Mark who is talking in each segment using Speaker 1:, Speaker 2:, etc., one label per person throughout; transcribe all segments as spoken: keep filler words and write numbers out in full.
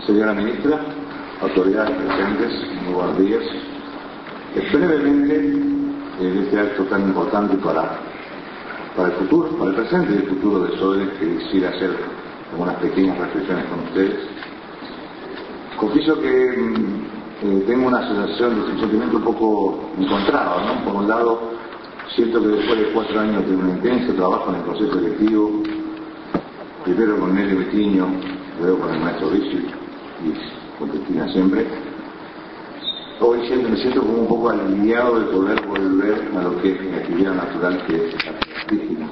Speaker 1: Señora Ministra, autoridades presentes, muy buenos días. Eh, brevemente, en este acto tan importante para, para el futuro, para el presente y el futuro de SODRE, que quisiera hacer algunas pequeñas reflexiones con ustedes. Confieso que eh, tengo una sensación, un sentimiento un poco encontrado, ¿no? Por un lado, siento que después de cuatro años de un intenso trabajo en el Consejo Directivo, primero con Nelly Betiño, luego con el maestro Ricci y con Cristina siempre, hoy siempre me siento como un poco aliviado de poder volver a lo que es mi actividad natural, que es la artística.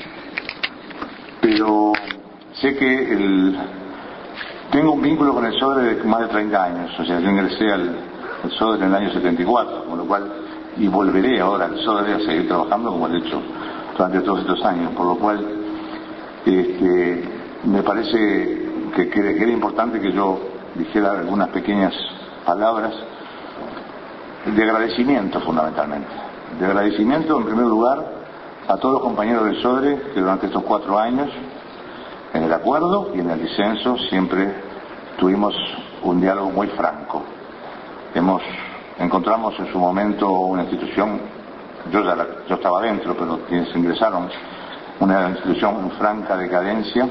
Speaker 1: Pero sé que el, tengo un vínculo con el SODRE de más de treinta años, o sea, yo ingresé al, al SODRE en el año setenta y cuatro, con lo cual, y volveré ahora al SODRE a seguir trabajando como he hecho durante todos estos años, por lo cual este, me parece que, que, que era importante que yo dijera algunas pequeñas palabras de agradecimiento, fundamentalmente. De agradecimiento, en primer lugar, a todos los compañeros del SODRE que durante estos cuatro años, en el acuerdo y en el disenso, siempre tuvimos un diálogo muy franco. Hemos, encontramos en su momento una institución, yo, ya la, yo estaba dentro, pero quienes ingresaron, una institución en franca decadencia,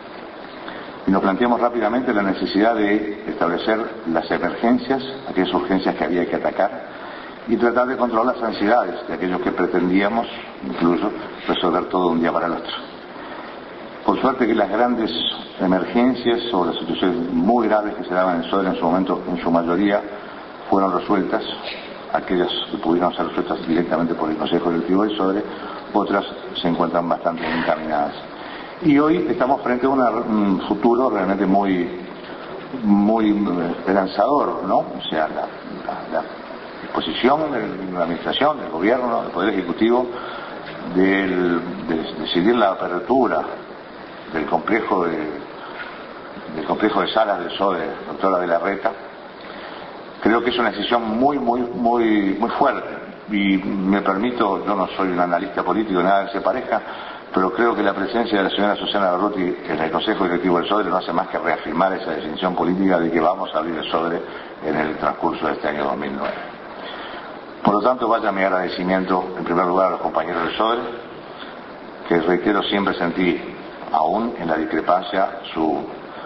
Speaker 1: y nos planteamos rápidamente la necesidad de establecer las emergencias, aquellas urgencias que había que atacar, y tratar de controlar las ansiedades de aquellos que pretendíamos, incluso, resolver todo de un día para el otro. Por suerte que las grandes emergencias o las situaciones muy graves que se daban en SODRE en su momento, en su mayoría, fueron resueltas, aquellas que pudieron ser resueltas directamente por el Consejo Directivo del SODRE, otras se encuentran bastante bien encaminadas. Y hoy estamos frente a una, un futuro realmente muy, muy esperanzador, ¿no? O sea, la, la, la disposición de la administración, del gobierno, del Poder Ejecutivo, del, de decidir la apertura del complejo de, del complejo de salas del SODRE, doctora de la Reta, creo que es una decisión muy, muy, muy, muy fuerte. Y me permito, yo no soy un analista político, nada que se parezca, pero creo que la presencia de la señora Susana Berruti en el Consejo Directivo del SODRE no hace más que reafirmar esa decisión política de que vamos a abrir el SODRE en el transcurso de este año dos mil nueve. Por lo tanto, vaya mi agradecimiento en primer lugar a los compañeros del SODRE, que reitero siempre sentí, aún en la discrepancia, su,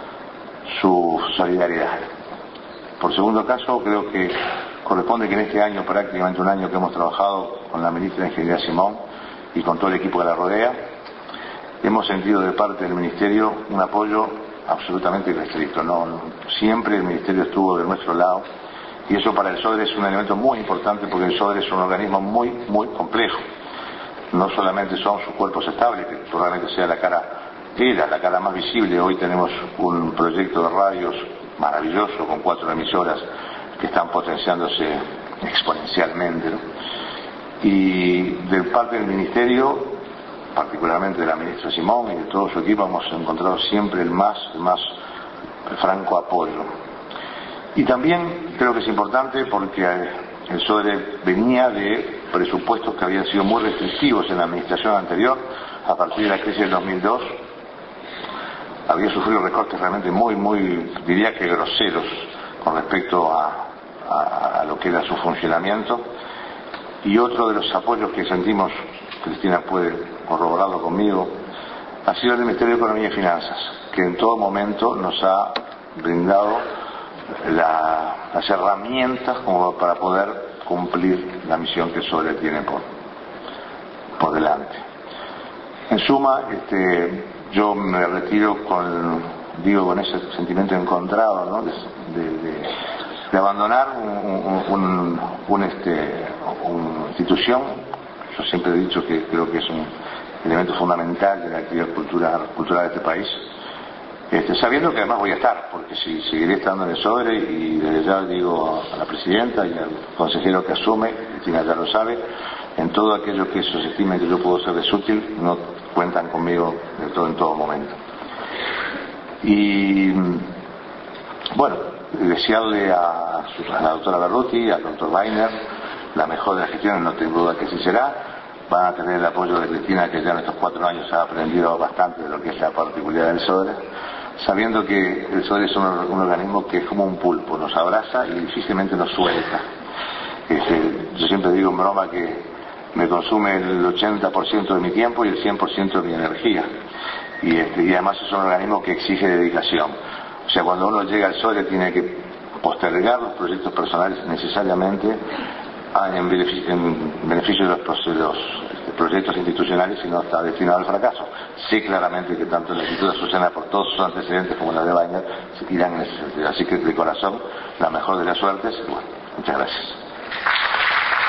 Speaker 1: su solidaridad. Por segundo caso, creo que corresponde que en este año, prácticamente un año que hemos trabajado con la ministra de Ingeniería Simón y con todo el equipo que la rodea, hemos sentido de parte del Ministerio un apoyo absolutamente irrestricto. No, no, siempre el Ministerio estuvo de nuestro lado, y eso para el SODRE es un elemento muy importante, porque el SODRE es un organismo muy, muy complejo. No solamente son sus cuerpos estables, que probablemente sea la cara, era la cara más visible. Hoy tenemos un proyecto de radios maravilloso con cuatro emisoras que están potenciándose exponencialmente, ¿no? Y de parte del Ministerio, particularmente de la ministra Simón y de todo su equipo, hemos encontrado siempre el más, el más franco apoyo. Y también creo que es importante porque el SODRE venía de presupuestos que habían sido muy restrictivos en la administración anterior. A partir de la crisis del dos mil dos había sufrido recortes realmente muy, muy, diría que groseros con respecto a, a, a lo que era su funcionamiento. Y otro de los apoyos que sentimos, Cristina puede corroborarlo conmigo, ha sido el Ministerio de Economía y Finanzas, que en todo momento nos ha brindado la, las herramientas como para poder cumplir la misión que el SODRE tiene por, por delante. En suma, este, yo me retiro con, digo, con ese sentimiento encontrado, ¿no? de, de, de, de abandonar un, un, un, un, este, una institución. Yo siempre he dicho que creo que es un elemento fundamental de la actividad cultural, cultural de este país, este, sabiendo que además voy a estar, porque si seguiré estando en el SODRE, y desde ya digo a la presidenta y al consejero que asume, Cristina ya lo sabe, en todo aquello que ellos estimen que yo puedo serles útil, no cuentan conmigo de todo en todo momento. Y bueno, desearle a, a la doctora Berruti, al doctor Weiner, la mejor de las gestiones, no tengo duda que así será. Van a tener el apoyo de Cristina, que ya en estos cuatro años ha aprendido bastante de lo que es la particularidad del SODRE. sabiendo que el SODRE es un, un organismo que es como un pulpo, nos abraza y difícilmente nos suelta. Este, yo siempre digo en broma que me consume el ochenta por ciento de mi tiempo y el cien por ciento de mi energía. Y, este, y además es un organismo que exige dedicación. O sea, cuando uno llega al SODRE tiene que postergar los proyectos personales necesariamente en beneficio, en beneficio de los, de los este, proyectos institucionales, y no está destinado al fracaso. Sé claramente que tanto el Instituto de Azucena, por todos sus antecedentes, como la de Weiner, irán en ese sentido. Así que de corazón, la mejor de las suertes. Y bueno, muchas gracias.